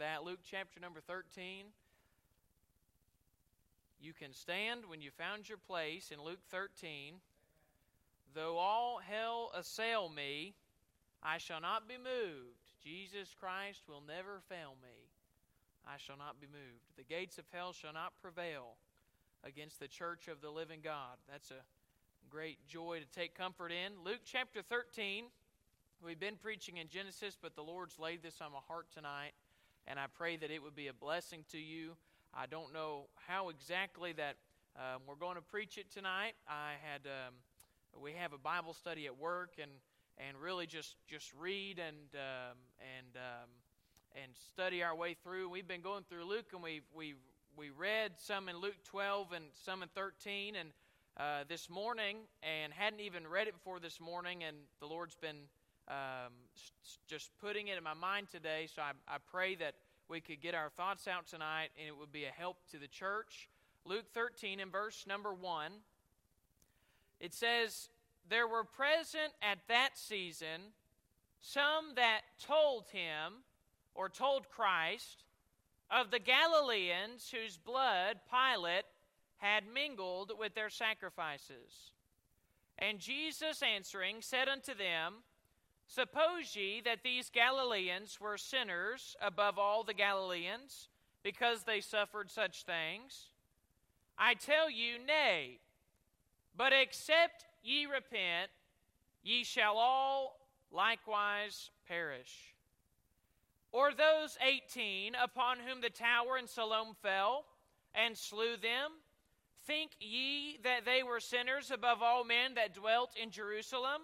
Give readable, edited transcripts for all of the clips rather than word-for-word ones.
that. Luke chapter number 13. You can stand when you found your place in Luke 13. Though all hell assail me, I shall not be moved. Jesus Christ will never fail me. I shall not be moved. The gates of hell shall not prevail against the church of the living God. That's a great joy to take comfort in. Luke chapter 13. We've been preaching in Genesis, but the Lord's laid this on my heart tonight, and I pray that it would be a blessing to you. I don't know how exactly that we're going to preach it tonight. We have a Bible study at work, and really just read and study our way through. We've been going through Luke, and we read some in Luke 12 and some in 13, and this morning, and hadn't even read it before this morning, and the Lord's been just putting it in my mind today, so I pray that we could get our thoughts out tonight, and it would be a help to the church. Luke 13 and verse number 1, it says, "There were present at that season some that told him," or told Christ, "of the Galileans whose blood Pilate had mingled with their sacrifices. And Jesus answering said unto them, Suppose ye that these Galileans were sinners above all the Galileans, because they suffered such things? I tell you, nay. But except ye repent, ye shall all likewise perish. Or those 18 upon whom the tower in Siloam fell, and slew them, think ye that they were sinners above all men that dwelt in Jerusalem?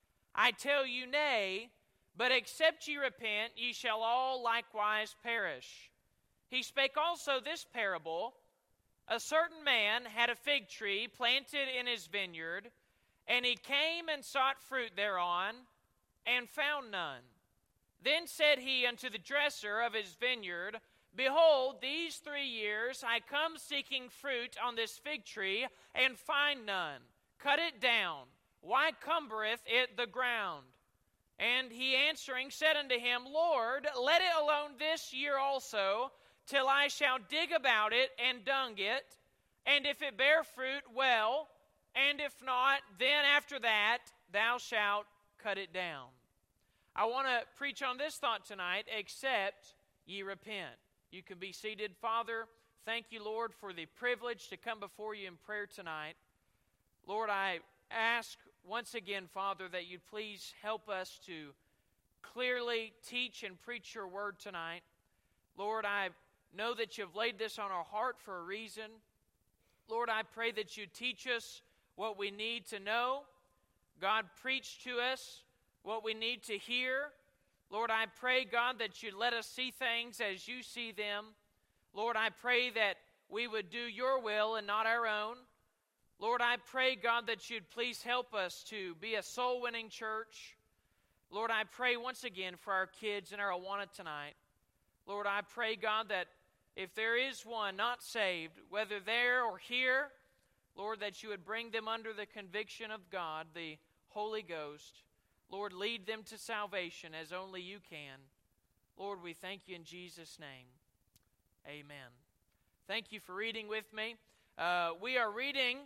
I tell you, nay, but except ye repent, ye shall all likewise perish. He spake also this parable. A certain man had a fig tree planted in his vineyard, and he came and sought fruit thereon, and found none. Then said he unto the dresser of his vineyard, Behold, these 3 years I come seeking fruit on this fig tree, and find none. Cut it down. Why cumbereth it the ground? And he answering said unto him, Lord, let it alone this year also, till I shall dig about it and dung it. And if it bear fruit, well, and if not, then after that thou shalt cut it down." I want to preach on this thought tonight, except ye repent. You can be seated. Father, thank you, Lord, for the privilege to come before you in prayer tonight. Lord, I ask once again, Father, that you'd please help us to clearly teach and preach your word tonight. Lord, I know that you've laid this on our heart for a reason. Lord, I pray that you teach us what we need to know. God, preach to us what we need to hear. Lord, I pray, God, that you'd let us see things as you see them. Lord, I pray that we would do your will and not our own. Lord, I pray, God, that you'd please help us to be a soul-winning church. Lord, I pray once again for our kids in our Awana tonight. Lord, I pray, God, that if there is one not saved, whether there or here, Lord, that you would bring them under the conviction of God, the Holy Ghost. Lord, lead them to salvation as only you can. Lord, we thank you in Jesus' name. Amen. Thank you for reading with me. We are reading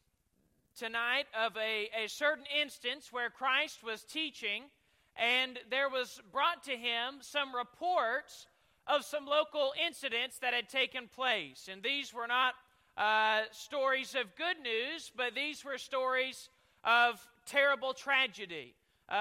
tonight of a certain instance where Christ was teaching, and there was brought to him some reports of some local incidents that had taken place. And these were not stories of good news, but these were stories of terrible tragedy.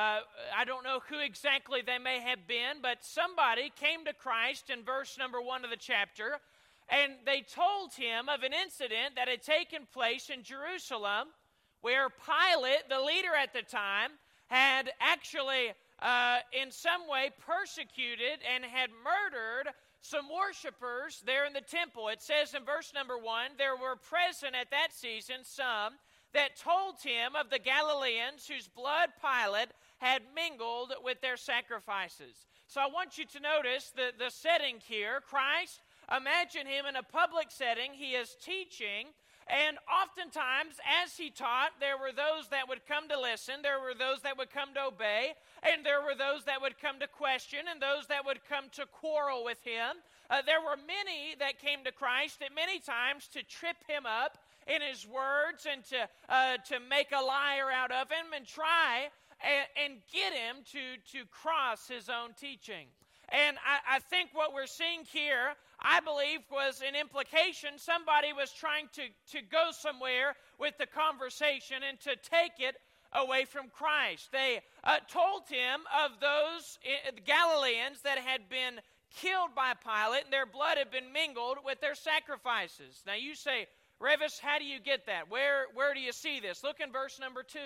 I don't know who exactly they may have been, but somebody came to Christ in verse number 1 of the chapter, and they told him of an incident that had taken place in Jerusalem, where Pilate, the leader at the time, had actually in some way persecuted and had murdered some worshipers there in the temple. It says in verse number 1, there were present at that season some that told him of the Galileans whose blood Pilate had mingled with their sacrifices. So I want you to notice the setting here. Christ, imagine him in a public setting. He is teaching, And oftentimes, as he taught, there were those that would come to listen, there were those that would come to obey, and there were those that would come to question, and those that would come to quarrel with him. There were many that came to Christ at many times to trip him up in his words and to make a liar out of him and try and get him to cross his own teaching. And I think what we're seeing here, I believe, was an implication. Somebody was trying to go somewhere with the conversation and to take it away from Christ. They told him of those Galileans that had been killed by Pilate, and their blood had been mingled with their sacrifices. Now you say, Revis, how do you get that? Where do you see this? Look in verse number 2.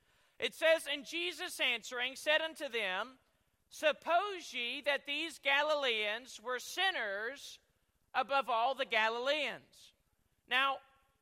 It says, "And Jesus answering said unto them, Suppose ye that these Galileans were sinners above all the Galileans." Now,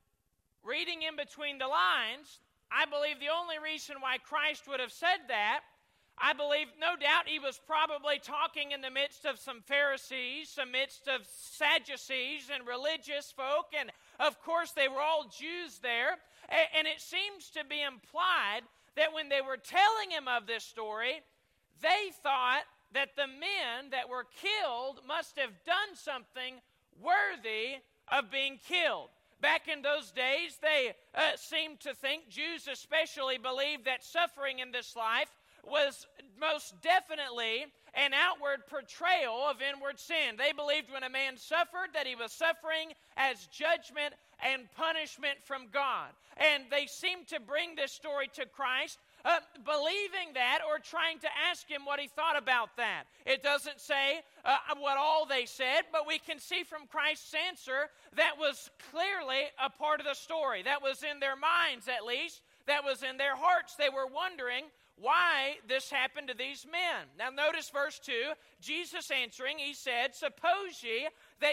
reading in between the lines, I believe the only reason why Christ would have said that, I believe, no doubt, he was probably talking in the midst of some Pharisees, the midst of Sadducees and religious folk, and of course they were all Jews there, and it seems to be implied that when they were telling him of this story, they thought that the men that were killed must have done something worthy of being killed. Back in those days, they seemed to think, Jews especially believed, that suffering in this life was most definitely an outward portrayal of inward sin. They believed when a man suffered that he was suffering as judgment and punishment from God. And they seemed to bring this story to Christ, believing that or trying to ask him what he thought about that. It doesn't say what all they said, but we can see from Christ's answer that was clearly a part of the story. That was in their minds, at least. That was in their hearts. They were wondering why this happened to these men. Now notice verse 2, Jesus answering, he said, Suppose ye that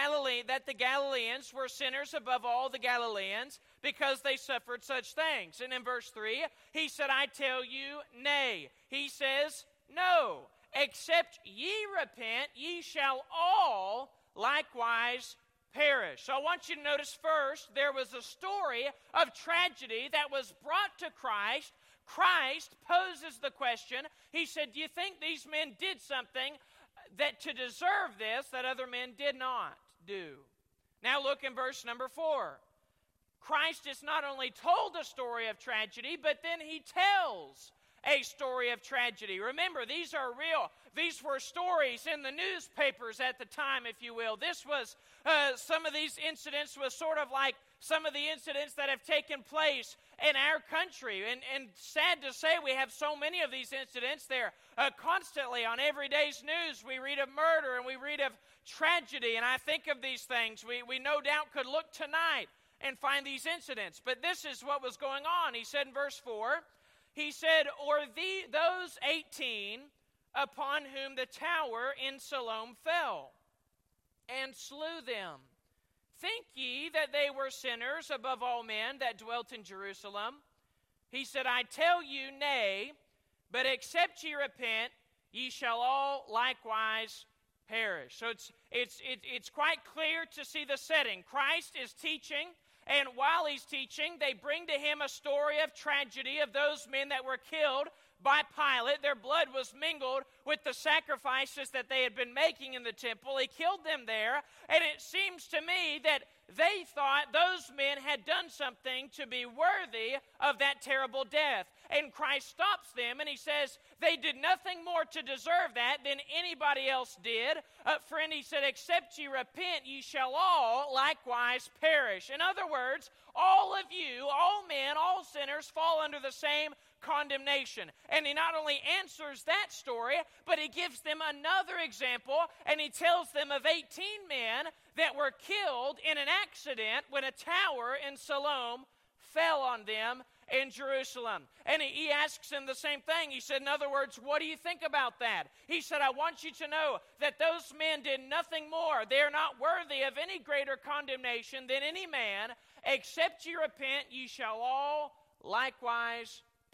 the Galileans were sinners above all the Galileans, because they suffered such things. And in verse 3, he said, I tell you, nay. He says, no, except ye repent, ye shall all likewise perish. So I want you to notice first, there was a story of tragedy that was brought to Christ. Christ poses the question. He said, do you think these men did something that to deserve this that other men did not do? Now look in verse number 4. Christ is not only told a story of tragedy, but then he tells a story of tragedy. Remember, these are real. These were stories in the newspapers at the time, if you will. This was, some of these incidents was sort of like some of the incidents that have taken place in our country. And sad to say, we have so many of these incidents. They're constantly on every day's news. We read of murder and we read of tragedy. And I think of these things. We no doubt could look tonight and find these incidents. But this is what was going on. He said in verse 4, he said, or those 18 upon whom the tower in Siloam fell, and slew them. Think ye that they were sinners above all men that dwelt in Jerusalem? He said, I tell you, nay, but except ye repent, ye shall all likewise perish. So it's quite clear to see the setting. Christ is teaching, and while he's teaching, they bring to him a story of tragedy of those men that were killed by Pilate. Their blood was mingled with the sacrifices that they had been making in the temple. He killed them there, and it seems to me that they thought those men had done something to be worthy of that terrible death. And Christ stops them, and he says they did nothing more to deserve that than anybody else did. Friend, he said, except ye repent, ye shall all likewise perish. In other words, all of you, all men, all sinners, fall under the same condemnation. And he not only answers that story, but he gives them another example, and he tells them of 18 men that were killed in an accident when a tower in Siloam fell on them in Jerusalem. And he asks them the same thing. He said, in other words, what do you think about that? He said, I want you to know that those men did nothing more. They are not worthy of any greater condemnation than any man. Except ye repent, ye shall all likewise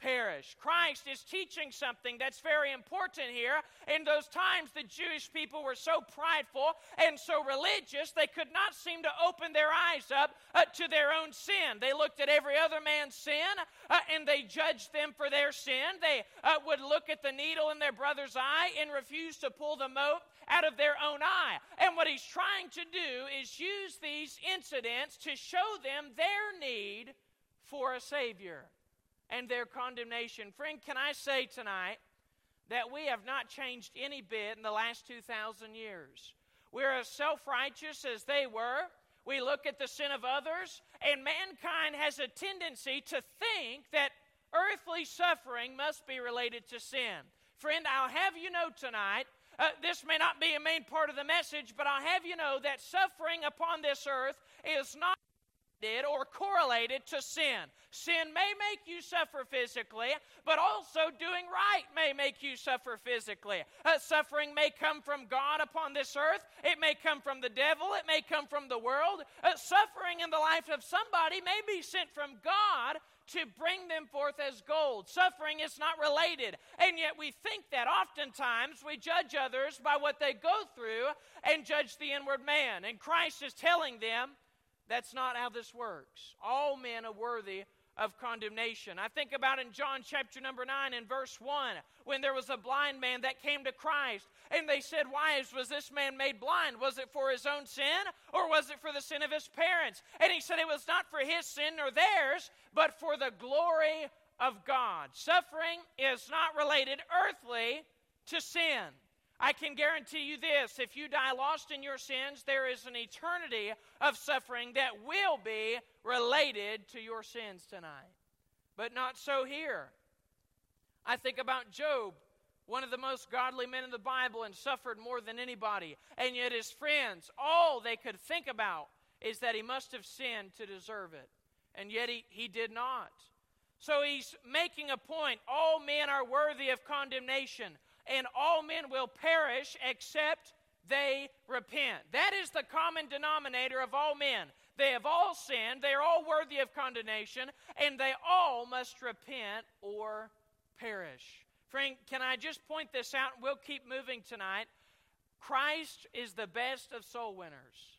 perish. Christ is teaching something that's very important here. In those times, the Jewish people were so prideful and so religious, they could not seem to open their eyes up to their own sin. They looked at every other man's sin, and they judged them for their sin. They would look at the needle in their brother's eye and refuse to pull the mote out of their own eye. And what he's trying to do is use these incidents to show them their need for a Savior and their condemnation. Friend, can I say tonight that we have not changed any bit in the last 2,000 years? We're as self-righteous as they were. We look at the sin of others, and mankind has a tendency to think that earthly suffering must be related to sin. Friend, I'll have you know tonight, this may not be a main part of the message, but I'll have you know that suffering upon this earth is not or correlated to sin. Sin may make you suffer physically, but also doing right may make you suffer physically. Suffering may come from God upon this earth. It may come from the devil. It may come from the world. Suffering in the life of somebody may be sent from God to bring them forth as gold. Suffering is not related, and yet we think that. Oftentimes we judge others by what they go through and judge the inward man, and Christ is telling them that's not how this works. All men are worthy of condemnation. I think about in John chapter number 9 and verse 1, when there was a blind man that came to Christ, and they said, why was this man made blind? Was it for his own sin, or was it for the sin of his parents? And he said it was not for his sin nor theirs, but for the glory of God. Suffering is not related earthly to sin. I can guarantee you this, if you die lost in your sins, there is an eternity of suffering that will be related to your sins tonight. But not so here. I think about Job, one of the most godly men in the Bible, and suffered more than anybody. And yet his friends, all they could think about is that he must have sinned to deserve it. And yet he did not. So he's making a point. All men are worthy of condemnation, and all men will perish except they repent. That is the common denominator of all men. They have all sinned, they are all worthy of condemnation, and they all must repent or perish. Friend, can I just point this out, and we'll keep moving tonight. Christ is the best of soul winners.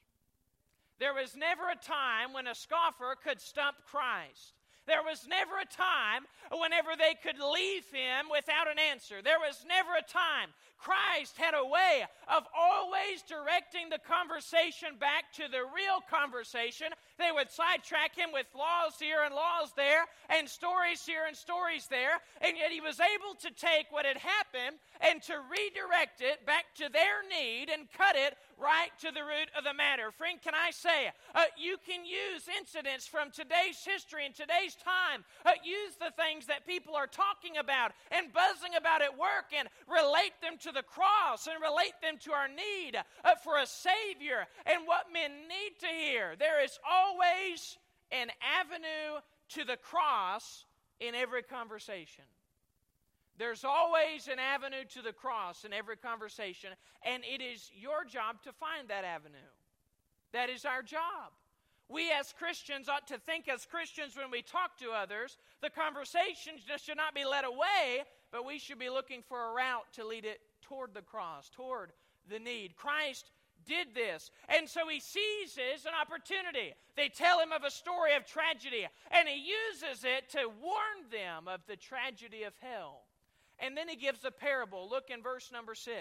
There was never a time when a scoffer could stump Christ. There was never a time whenever they could leave him without an answer. There was never a time. Christ had a way of always directing the conversation back to the real conversation. They would sidetrack him with laws here and laws there, and stories here and stories there, and yet he was able to take what had happened and to redirect it back to their need and cut it right to the root of the matter. Friend, can I say, you can use incidents from today's history and today's time, use the things that people are talking about and buzzing about at work, and relate them to the cross and relate them to our need for a Savior and what men need to hear. There is always an avenue to the cross in every conversation. There's always an avenue to the cross in every conversation, and it is your job to find that avenue. That is our job. We as Christians ought to think as Christians when we talk to others. The conversation should not be led away, but we should be looking for a route to lead it toward the cross, toward the need. Christ did this, and so he seizes an opportunity. They tell him of a story of tragedy, and he uses it to warn them of the tragedy of hell. And then he gives a parable. Look in verse number 6.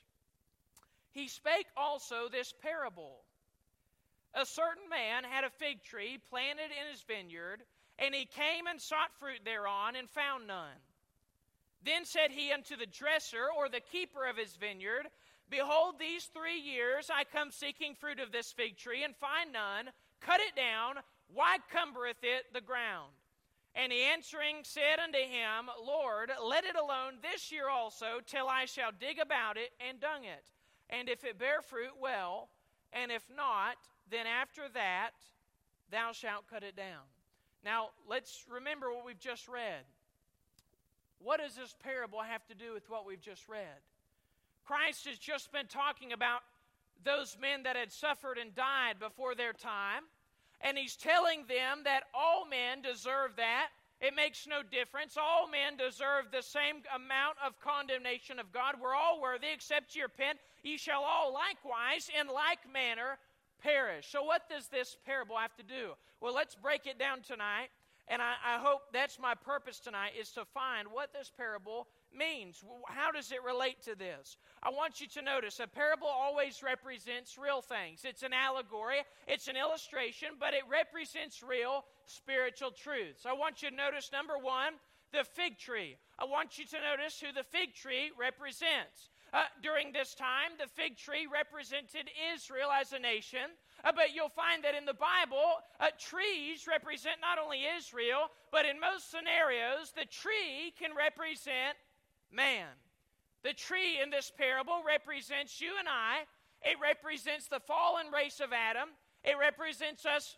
He spake also this parable. A certain man had a fig tree planted in his vineyard, and he came and sought fruit thereon, and found none. Then said he unto the dresser, or the keeper of his vineyard, Behold, these 3 years I come seeking fruit of this fig tree, and find none. Cut it down. Why cumbereth it the ground? And he answering said unto him, Lord, let it alone this year also, till I shall dig about it and dung it. And if it bear fruit, well, and if not, then after that thou shalt cut it down. Now, let's remember what we've just read. What does this parable have to do with what we've just read? Christ has just been talking about those men that had suffered and died before their time, and he's telling them that all men deserve that. It makes no difference. All men deserve the same amount of condemnation of God. We're all worthy, except ye repent. Ye shall all likewise, in like manner, perish. So what does this parable have to do? Well, let's break it down tonight. And I hope that's my purpose tonight, is to find what this parable means. How does it relate to this? I want you to notice a parable always represents real things. It's an allegory, it's an illustration, but it represents real spiritual truths. I want you to notice, number one, the fig tree. I want you to notice who the fig tree represents. During this time, the fig tree represented Israel as a nation. But you'll find that in the Bible, trees represent not only Israel, but in most scenarios, the tree can represent man. The tree in this parable represents you and I. It represents the fallen race of Adam. It represents us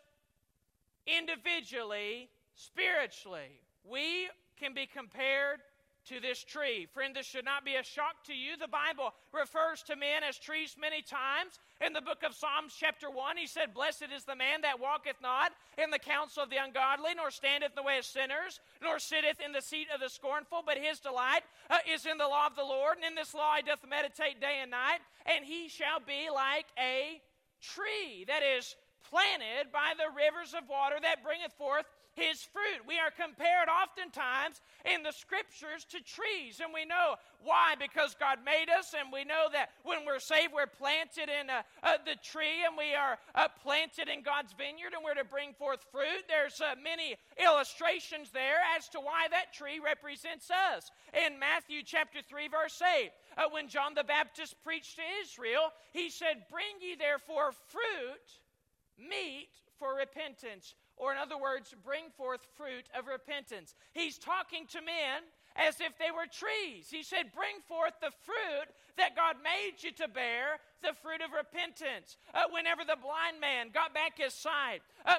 individually, spiritually. We can be compared to this tree. Friend, this should not be a shock to you. The Bible refers to men as trees many times. In the book of Psalms chapter 1, he said, "Blessed is the man that walketh not in the counsel of the ungodly, nor standeth in the way of sinners, nor sitteth in the seat of the scornful, but his delight is in the law of the Lord, and in this law he doth meditate day and night, and he shall be like a tree that is planted by the rivers of water that bringeth forth his fruit." We are compared oftentimes in the scriptures to trees, and we know why, because God made us, and we know that when we're saved, we're planted in the tree, and we are planted in God's vineyard, and we're to bring forth fruit. There's many illustrations there as to why that tree represents us. In Matthew chapter 3, verse 8, when John the Baptist preached to Israel, he said, "Bring ye therefore fruit, meet for repentance." Or in other words, bring forth fruit of repentance. He's talking to men as if they were trees. He said, bring forth the fruit that God made you to bear, the fruit of repentance. Whenever the blind man got back his sight,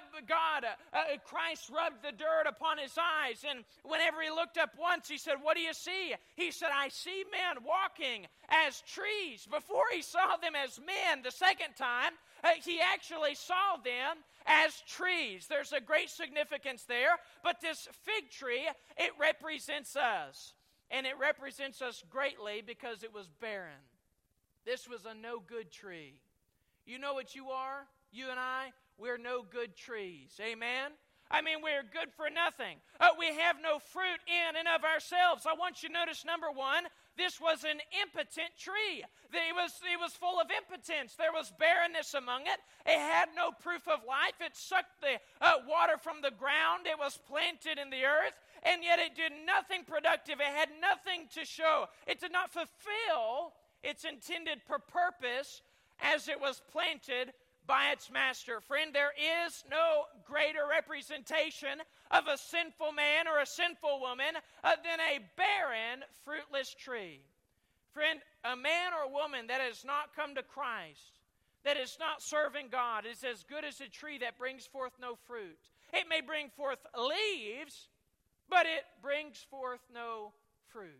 Christ rubbed the dirt upon his eyes, and whenever he looked up once, he said, "What do you see?" He said, "I see men walking as trees." Before he saw them as men the second time, he actually saw them as trees. There's a great significance there, but this fig tree, it represents us. And it represents us greatly because it was barren. This was a no-good tree. You know what you are? You and I, we're no good trees. Amen? I mean, we're good for nothing. We have no fruit in and of ourselves. I want you to notice, number one, this was an impotent tree. It was full of impotence. There was barrenness among it. It had no proof of life. It sucked the water from the ground. It was planted in the earth, and yet it did nothing productive. It had nothing to show. It did not fulfill its intended purpose as it was planted by its master. Friend, there is no greater representation of a sinful man or a sinful woman than a barren, fruitless tree. Friend, a man or woman that has not come to Christ, that is not serving God, is as good as a tree that brings forth no fruit. It may bring forth leaves, but it brings forth no fruit.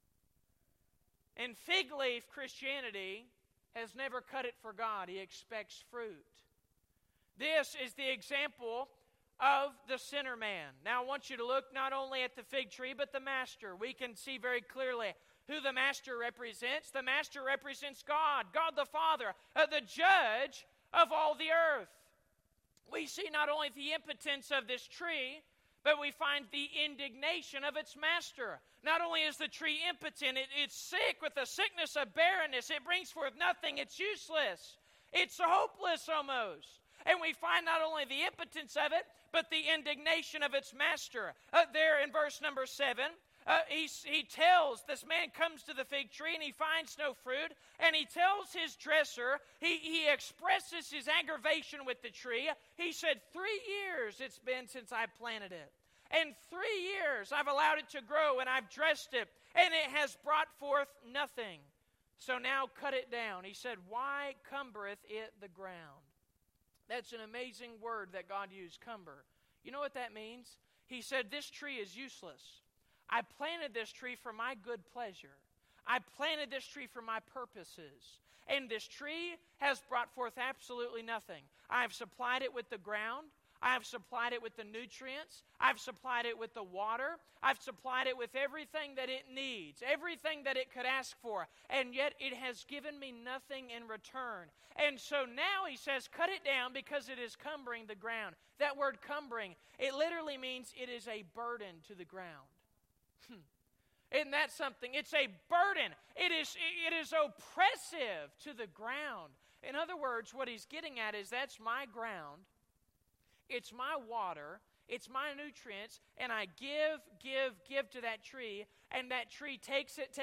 And fig leaf Christianity has never cut it for God. He expects fruit. This is the example of the sinner man. Now I want you to look not only at the fig tree, but the master. We can see very clearly who the master represents. The master represents God, God the Father, the judge of all the earth. We see not only the impotence of this tree, but we find the indignation of its master. Not only is the tree impotent, it's sick with the sickness of barrenness. It brings forth nothing. It's useless. It's hopeless almost. And we find not only the impotence of it, but the indignation of its master. There in verse number 7, he tells, this man comes to the fig tree and he finds no fruit, and he tells his dresser, he expresses his aggravation with the tree. He said, 3 years it's been since I planted it. And 3 years I've allowed it to grow, and I've dressed it, and it has brought forth nothing. So now cut it down. He said, why cumbereth it the ground? That's an amazing word that God used, cumber. You know what that means? He said, this tree is useless. I planted this tree for my good pleasure. I planted this tree for my purposes. And this tree has brought forth absolutely nothing. I have supplied it with the ground. I have supplied it with the nutrients. I've supplied it with the water. I've supplied it with everything that it needs, everything that it could ask for, and yet it has given me nothing in return. And so now he says, cut it down because it is cumbering the ground. That word cumbering, it literally means it is a burden to the ground. Isn't that something? It's a burden. It is oppressive to the ground. In other words, what he's getting at is that's my ground, it's my water, it's my nutrients, and I give to that tree, and that tree takes it.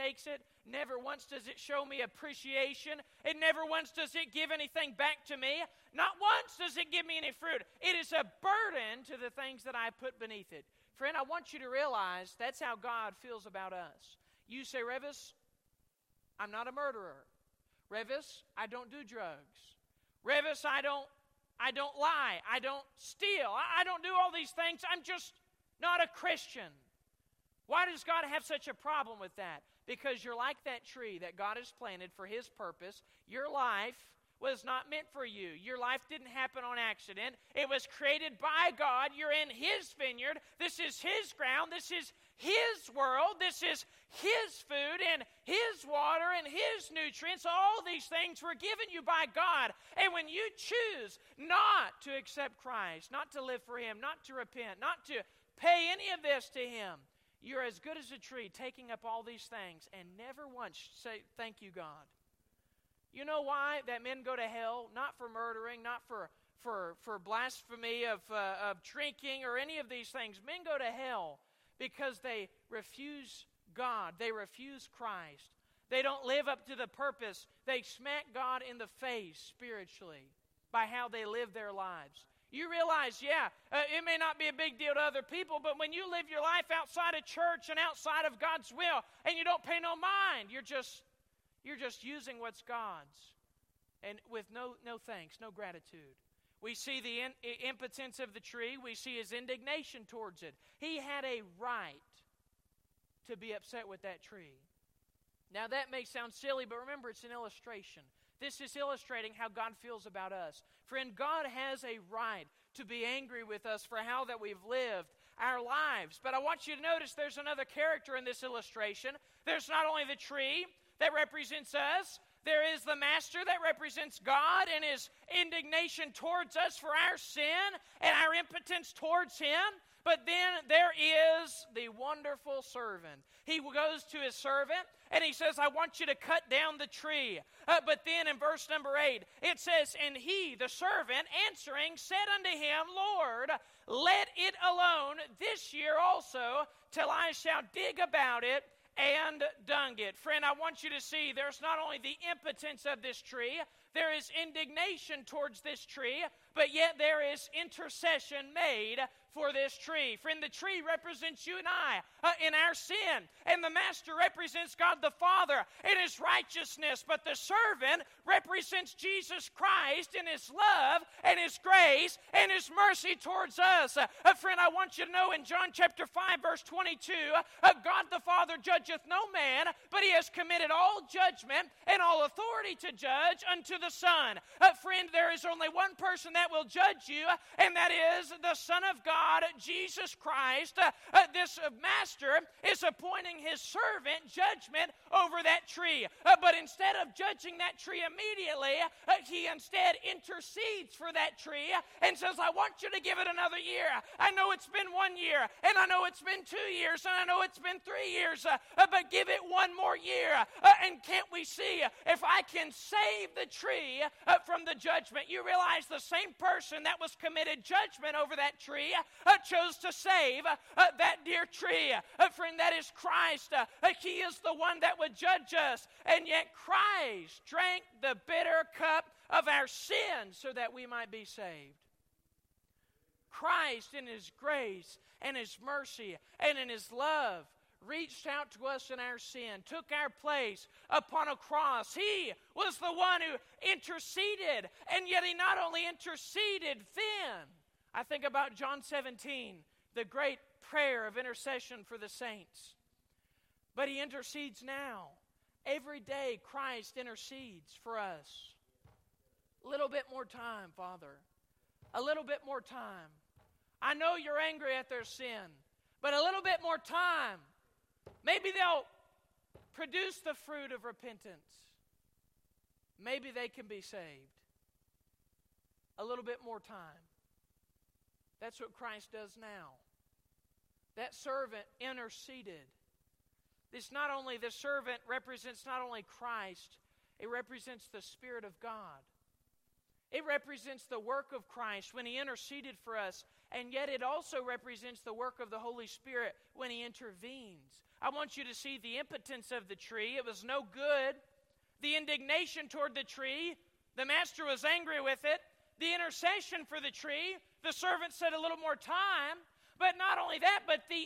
Never once does it show me appreciation. It never once does it give anything back to me. Not once does it give me any fruit. It is a burden to the things that I put beneath it. Friend, I want you to realize that's how God feels about us. You say, Revis, I'm not a murderer. Revis, I don't do drugs. Revis, I don't lie. I don't steal. I don't do all these things. I'm just not a Christian. Why does God have such a problem with that? Because you're like that tree that God has planted for His purpose. Your life was not meant for you. Your life didn't happen on accident. It was created by God. You're in His vineyard. This is His ground. This is His world. This is His food and His water and His nutrients. All these things were given you by God. And when you choose not to accept Christ, not to live for Him, not to repent, not to pay any of this to Him, you're as good as a tree taking up all these things and never once say, thank you, God. You know why that men go to hell? Not for murdering, not for blasphemy of drinking or any of these things. Men go to hell because they refuse God. They refuse Christ. They don't live up to the purpose. They smack God in the face spiritually by how they live their lives. You realize, it may not be a big deal to other people, but when you live your life outside of church and outside of God's will, and you don't pay no mind, you're just using what's God's, and with no thanks, no gratitude. We see the impotence of the tree. We see his indignation towards it. He had a right to be upset with that tree. Now that may sound silly, but remember it's an illustration. This is illustrating how God feels about us. Friend, God has a right to be angry with us for how that we've lived our lives. But I want you to notice there's another character in this illustration. There's not only the tree that represents us, there is the master that represents God and his indignation towards us for our sin and our impotence towards him. But then there is the wonderful servant. He goes to his servant and he says, I want you to cut down the tree. But then in verse number 8, it says, and he, the servant, answering, said unto him, Lord, let it alone this year also, till I shall dig about it and dung it. Friend, I want you to see there's not only the impotence of this tree, there is indignation towards this tree, but yet there is intercession made for this tree. Friend, the tree represents you and I in our sin, and the master represents God the Father in his righteousness, but the servant represents Jesus Christ in his love and his grace and his mercy towards us. Friend, I want you to know in John chapter 5 verse 22, God the Father judgeth no man, but he has committed all judgment and all authority to judge unto the Son. Friend, there is only one person that will judge you, and that is the Son of God, Jesus Christ. This master is appointing his servant judgment over that tree. But instead of judging that tree immediately, he instead intercedes for that tree and says, I want you to give it another year. I know it's been 1 year, and I know it's been 2 years, and I know it's been 3 years, but give it one more year. And can't we see if I can save the tree from the judgment? You realize the same person that was committed judgment over that tree chose to save that dear tree. Friend, that is Christ. He is the one that would judge us. And yet Christ drank the bitter cup of our sins so that we might be saved. Christ in his grace and his mercy and in his love reached out to us in our sin, took our place upon a cross. He was the one who interceded, and yet he not only interceded then. I think about John 17, the great prayer of intercession for the saints. But he intercedes now. Every day Christ intercedes for us. A little bit more time, Father. A little bit more time. I know you're angry at their sin, but a little bit more time. Maybe they'll produce the fruit of repentance. Maybe they can be saved. A little bit more time. That's what Christ does now. That servant interceded. The servant represents not only Christ, it represents the Spirit of God. It represents the work of Christ when He interceded for us, and yet it also represents the work of the Holy Spirit when He intervenes. I want you to see the impotence of the tree. It was no good. The indignation toward the tree, the master was angry with it. The intercession for the tree, the servant said a little more time. But not only that, but the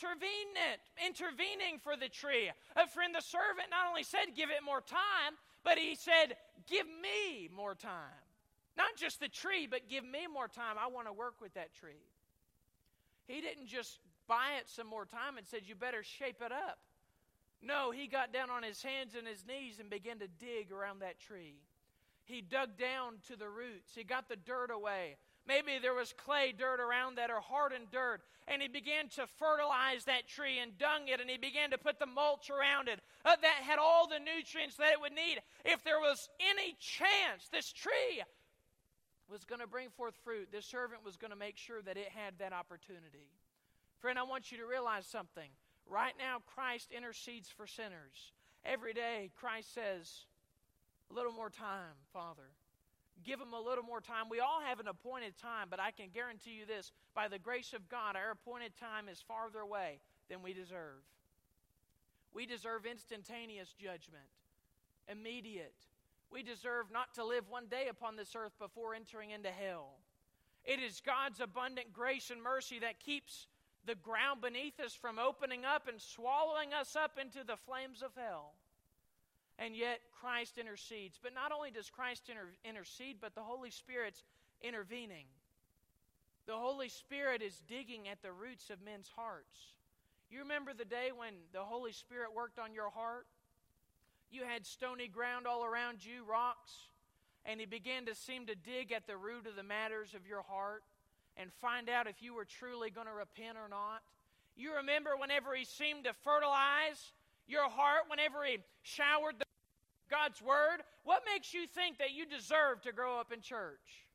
intervening for the tree. Friend, the servant not only said, give it more time, but he said, give me more time. Not just the tree, but give me more time. I want to work with that tree. He didn't just buy it some more time and said, you better shape it up. No, he got down on his hands and his knees and began to dig around that tree. He dug down to the roots. He got the dirt away. Maybe there was clay dirt around that or hardened dirt. And he began to fertilize that tree and dung it. And he began to put the mulch around it that had all the nutrients that it would need. If there was any chance this tree was going to bring forth fruit, this servant was going to make sure that it had that opportunity. Friend, I want you to realize something. Right now, Christ intercedes for sinners. Every day, Christ says, a little more time, Father. Give them a little more time. We all have an appointed time, but I can guarantee you this, by the grace of God, our appointed time is farther away than we deserve. We deserve instantaneous judgment, immediate. We deserve not to live one day upon this earth before entering into hell. It is God's abundant grace and mercy that keeps the ground beneath us from opening up and swallowing us up into the flames of hell. And yet Christ intercedes. But not only does Christ intercede, but the Holy Spirit's intervening. The Holy Spirit is digging at the roots of men's hearts. You remember the day when the Holy Spirit worked on your heart? You had stony ground all around you, rocks, and He began to seem to dig at the root of the matters of your heart and find out if you were truly going to repent or not. You remember whenever He seemed to fertilize your heart, whenever He showered God's Word? What makes you think that you deserve to grow up in church?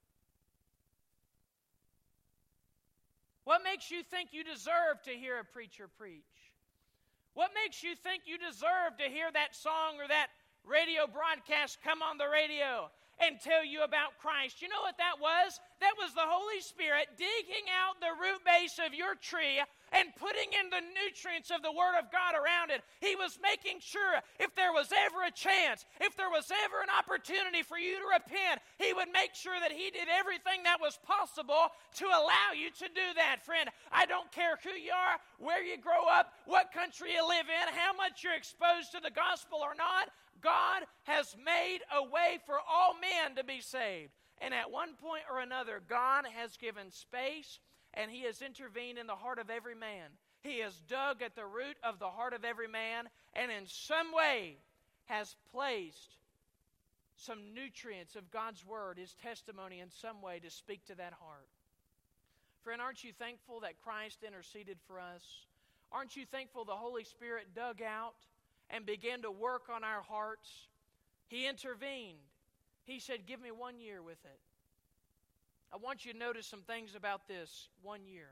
What makes you think you deserve to hear a preacher preach? What makes you think you deserve to hear that song or that radio broadcast come on the radio and tell you about Christ? You know what that was? That was the Holy Spirit digging out the root base of your tree and putting in the nutrients of the Word of God around it. He was making sure if there was ever a chance, if there was ever an opportunity for you to repent, He would make sure that He did everything that was possible to allow you to do that. Friend, I don't care who you are, where you grow up, what country you live in, how much you're exposed to the gospel or not, God has made a way for all men to be saved. And at one point or another, God has given space and He has intervened in the heart of every man. He has dug at the root of the heart of every man and in some way has placed some nutrients of God's Word, His testimony in some way to speak to that heart. Friend, aren't you thankful that Christ interceded for us? Aren't you thankful the Holy Spirit dug out and began to work on our hearts? He intervened. He said, give me 1 year with it. I want you to notice some things about this 1 year.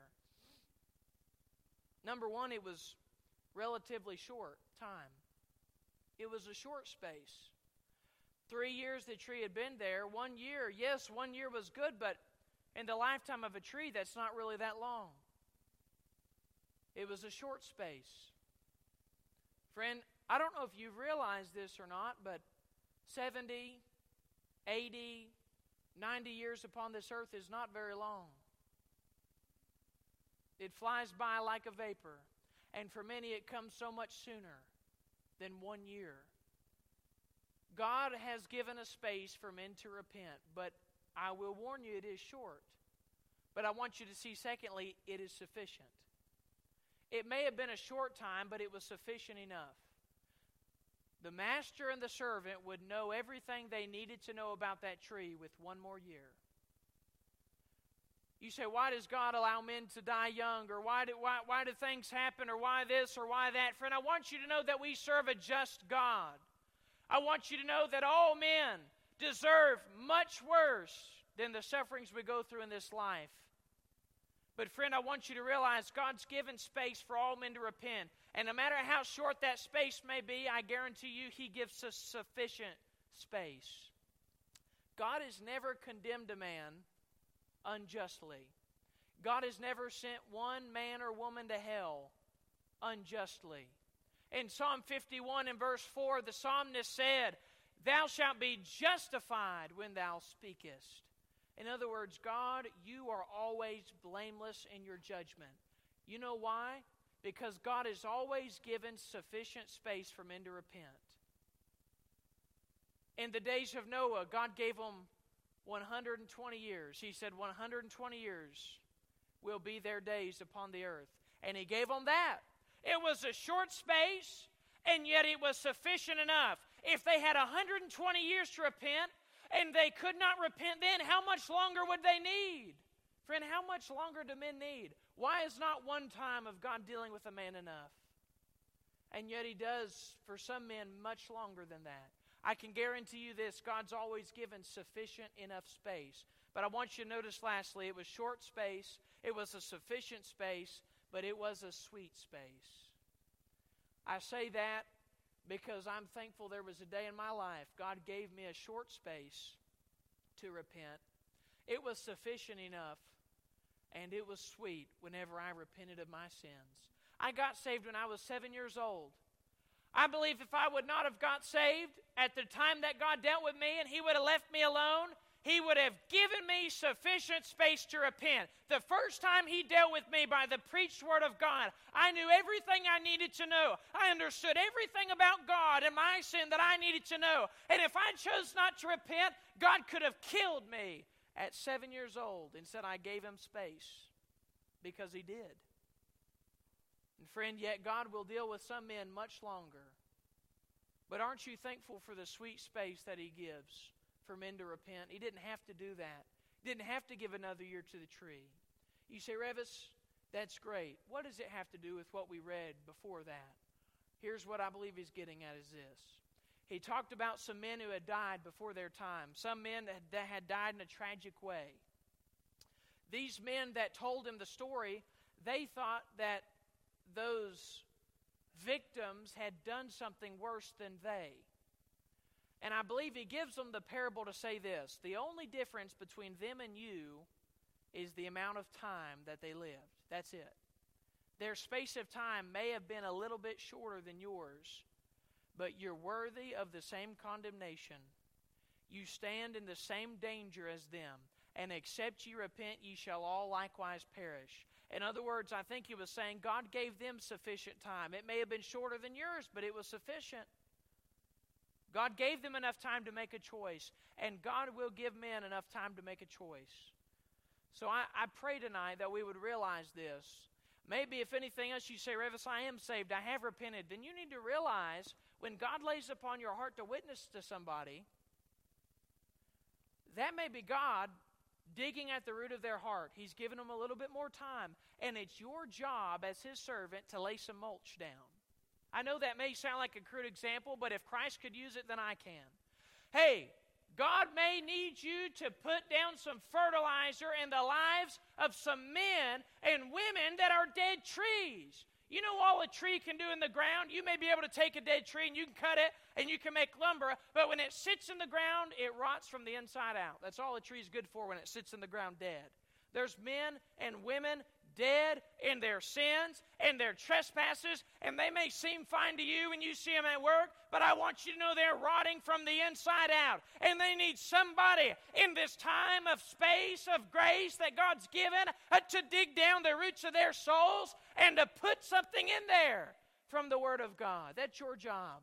Number one, it was relatively short time. It was a short space. 3 years the tree had been there. 1 year, yes, 1 year was good, but in the lifetime of a tree, that's not really that long. It was a short space. Friend, I don't know if you've realized this or not, but 70, 80, 90 years upon this earth is not very long. It flies by like a vapor, and for many it comes so much sooner than 1 year. God has given a space for men to repent, but I will warn you it is short. But I want you to see, secondly, it is sufficient. It may have been a short time, but it was sufficient enough. The master and the servant would know everything they needed to know about that tree with 1 more year. You say, why does God allow men to die young? Or why do things happen? Or why this or why that? Friend, I want you to know that we serve a just God. I want you to know that all men deserve much worse than the sufferings we go through in this life. But friend, I want you to realize God's given space for all men to repent. And no matter how short that space may be, I guarantee you He gives us sufficient space. God has never condemned a man unjustly. God has never sent one man or woman to hell unjustly. In Psalm 51 and verse 4, the psalmist said, "Thou shalt be justified when thou speakest." In other words, God, you are always blameless in your judgment. You know why? Because God has always given sufficient space for men to repent. In the days of Noah, God gave them 120 years. He said 120 years will be their days upon the earth. And He gave them that. It was a short space, and yet it was sufficient enough. If they had 120 years to repent, and they could not repent then, how much longer would they need? Friend, how much longer do men need? Why is not one time of God dealing with a man enough? And yet He does for some men much longer than that. I can guarantee you this, God's always given sufficient enough space. But I want you to notice lastly, it was short space, it was a sufficient space, but it was a sweet space. I say that because I'm thankful there was a day in my life God gave me a short space to repent. It was sufficient enough, and it was sweet whenever I repented of my sins. I got saved when I was 7 years old. I believe if I would not have got saved at the time that God dealt with me and He would have left me alone, He would have given me sufficient space to repent. The first time He dealt with me by the preached Word of God, I knew everything I needed to know. I understood everything about God and my sin that I needed to know. And if I chose not to repent, God could have killed me at 7 years old. Instead, I gave Him space because He did. And friend, yet God will deal with some men much longer. But aren't you thankful for the sweet space that He gives for men to repent? He didn't have to do that. He didn't have to give another year to the tree. You say, Revis, that's great. What does it have to do with what we read before that? Here's what I believe he's getting at is this. He talked about some men who had died before their time. Some men that had died in a tragic way. These men that told him the story, they thought that those victims had done something worse than they. And I believe he gives them the parable to say this: the only difference between them and you is the amount of time that they lived. That's it. Their space of time may have been a little bit shorter than yours, but you're worthy of the same condemnation. You stand in the same danger as them, and except ye repent, ye shall all likewise perish. In other words, I think he was saying God gave them sufficient time. It may have been shorter than yours, but it was sufficient. God gave them enough time to make a choice, and God will give men enough time to make a choice. So I pray tonight that we would realize this. Maybe if anything else you say, Revis, I am saved, I have repented, then you need to realize when God lays upon your heart to witness to somebody, that may be God digging at the root of their heart. He's given them a little bit more time, and it's your job as His servant to lay some mulch down. I know that may sound like a crude example, but if Christ could use it, then I can. Hey, God may need you to put down some fertilizer in the lives of some men and women that are dead trees. You know all a tree can do in the ground? You may be able to take a dead tree and you can cut it and you can make lumber, but when it sits in the ground, it rots from the inside out. That's all a tree is good for when it sits in the ground dead. There's men and women dead in their sins and their trespasses, and they may seem fine to you when you see them at work, but I want you to know they're rotting from the inside out, and they need somebody in this time of space of grace that God's given to dig down the roots of their souls and to put something in there from the Word of God. That's your job.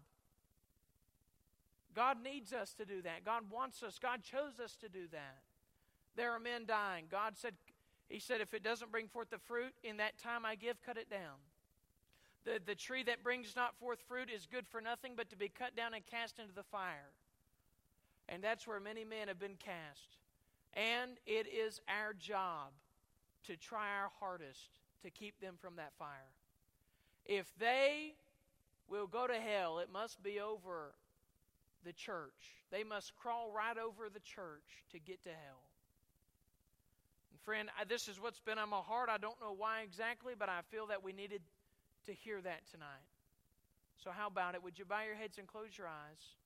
God needs us to do that. God wants us. God chose us to do that. There are men dying. He said, if it doesn't bring forth the fruit in that time I give, cut it down. The tree that brings not forth fruit is good for nothing but to be cut down and cast into the fire. And that's where many men have been cast. And it is our job to try our hardest to keep them from that fire. If they will go to hell, it must be over the church. They must crawl right over the church to get to hell. And friend, this is what's been on my heart. I don't know why exactly, but I feel that we needed to hear that tonight. So how about it? Would you bow your heads and close your eyes?